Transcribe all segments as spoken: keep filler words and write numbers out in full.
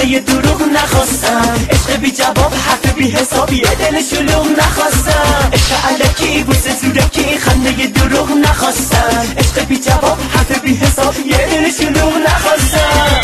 خنده دروغ نخواستم، عشق بی جواب حرف بی حسابی دل شلوغ نخواستم، عشق الکی بوسه زورکی خنده دروغ نخواستم، عشق بی جواب حرف بی حسابی دل شلوغ نخواستم.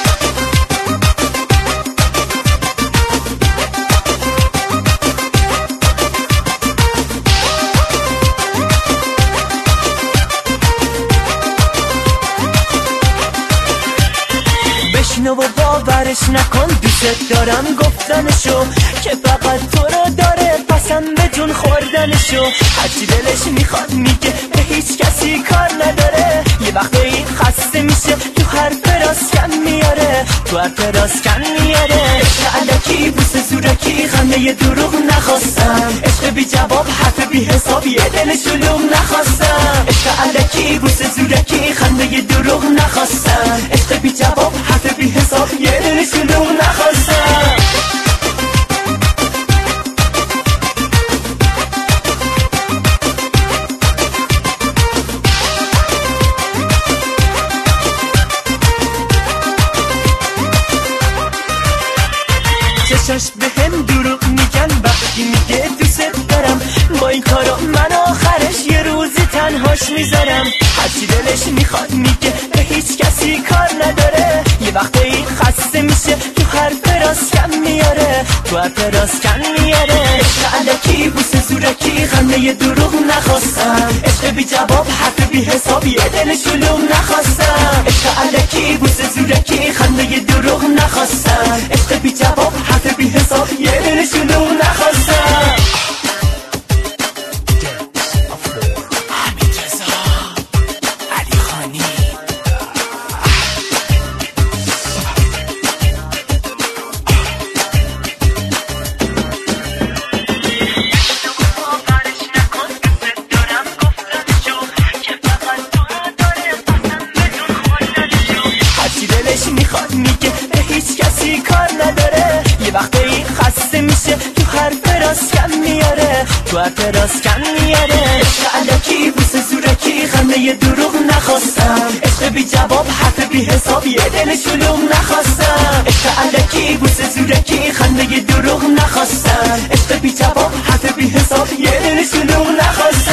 بشنو و باورش نکن دوست دارم گفتنشو که فقط تو رو داره پسند به جون خوردنشو، هرچی دلش میخواد میگه به هیچ کسی کار نداره، یه وقتی خسته میشه تو حرف راسکن میاره، تو حرف راسکن میاره. عشق الکی بوسه زورکی خنده دروغ نخواستم، عشق بی جواب حرف بی حسابی دل شلوغ نخواستم، عشق الکی بوسه زورکی خنده دروغ نخواستم، عشق بی جواب حرف بی حساب یه دل شلوغ نخواستم. چشاش به هم دروغ میگن وقتی میگه دوست دارم، با این کارا من آخرش یه روزی تنهاش میذارم، هرچی دلش میخواد میگه به هیچ کسی کار نداره، یه وقتی خسته میشه تو حرف راسکن میاره، تو حرف راسکن میاره. عشق الکی بوسه زورکی خنده دروغ نخواستم، عشق بی جواب حرف بی حسابی دل شلوغ نخواستم، عشق الکی بوسه زورکی خنده دروغ نخواستم، عشق بی جواب حرف بی حساب یه دل شلوغ نخواستم. میخواد میگه به هیچ کسی کار نداره، یه وقتی خسته میشه تو حرف راسکن میاره، تو حرف راسکن میاره. عشق الکی بوسه زورکی خنده دروغ نخواستم، عشق بی جواب حرف بی حسابی دل شلوغ نخواستم، عشق الکی بوسه زورکی خنده دروغ نخواستم، عشق بی جواب حرف بی حساب یه دل شلوغ نخواستم.